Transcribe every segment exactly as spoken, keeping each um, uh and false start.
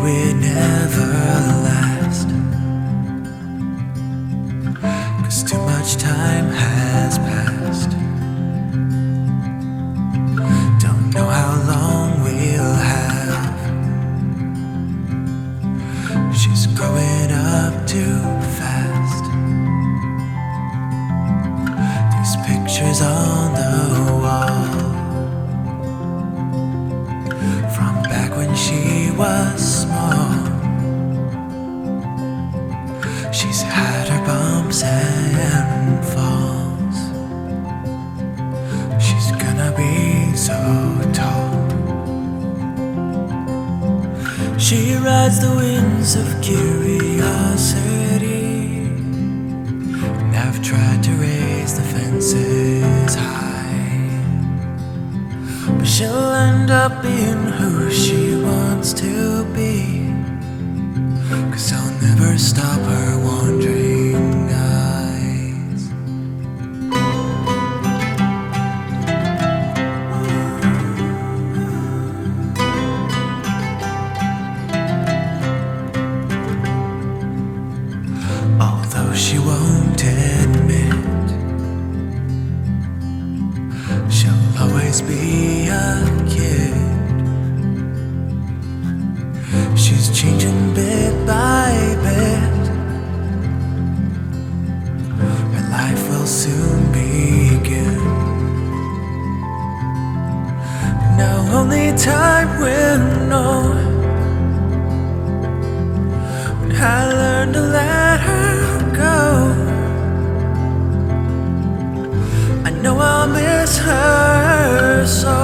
we'd never last, 'cause too much time has passed. Don't know how long we'll have. She's growing up too fast. These pictures on the wall from back when she was small. She's had her bumps and falls. She's gonna be so tall. She rides the winds of curiosity, and I've tried to raise the fences high, but she'll end up being who she wants to be, 'cause I'll never stop her wandering eyes. Although she won't admit, she'll always be a kid. She's changing bit by bit. Her life will soon begin. Now only time will know when I learn to let her go. I know I'll miss her so,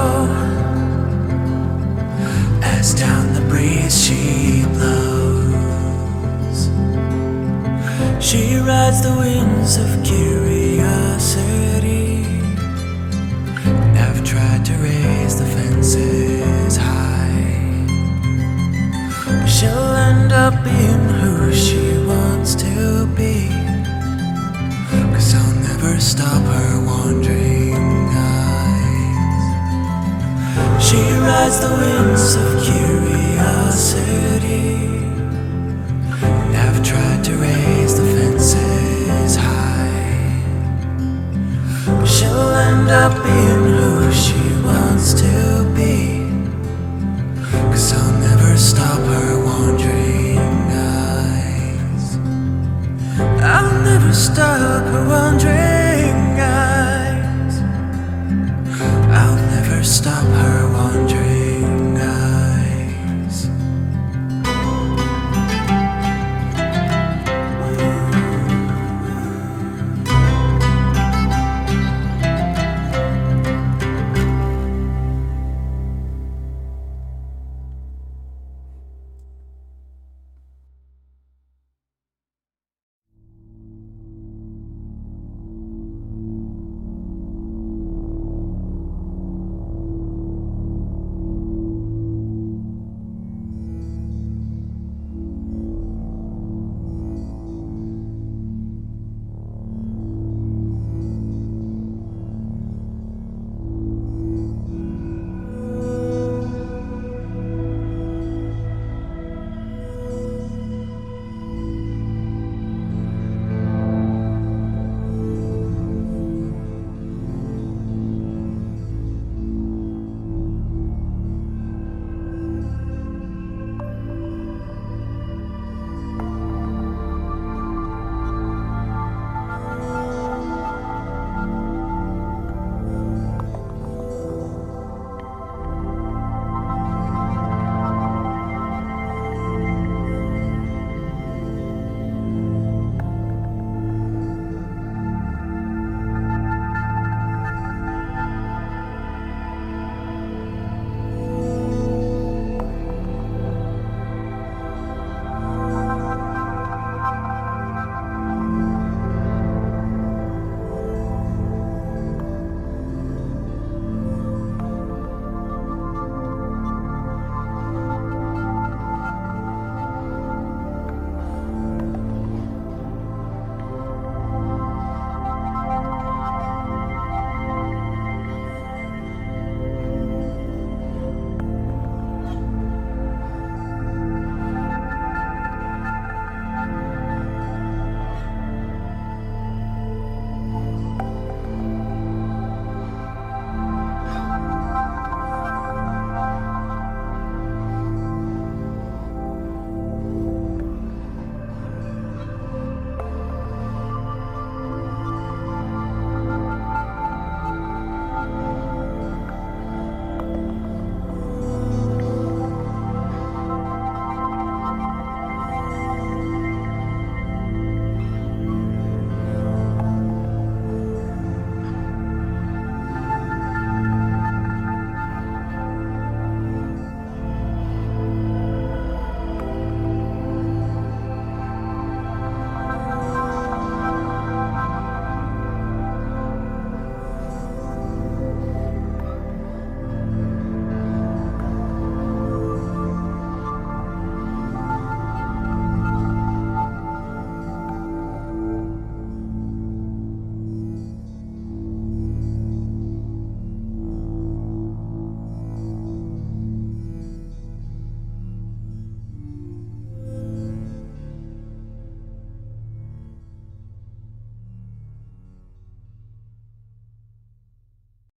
as down the breeze she blows. She rides the winds of curiosity, and I've tried to raise the fences high, but she'll end up being who she wants to be, 'cause I'll never stop her wandering eyes. She rides the winds of curiosity, and I've tried to raise the fences high, but she'll end up being who she wants to be, 'cause I'll never stop her wandering eyes. I'll never stop her wandering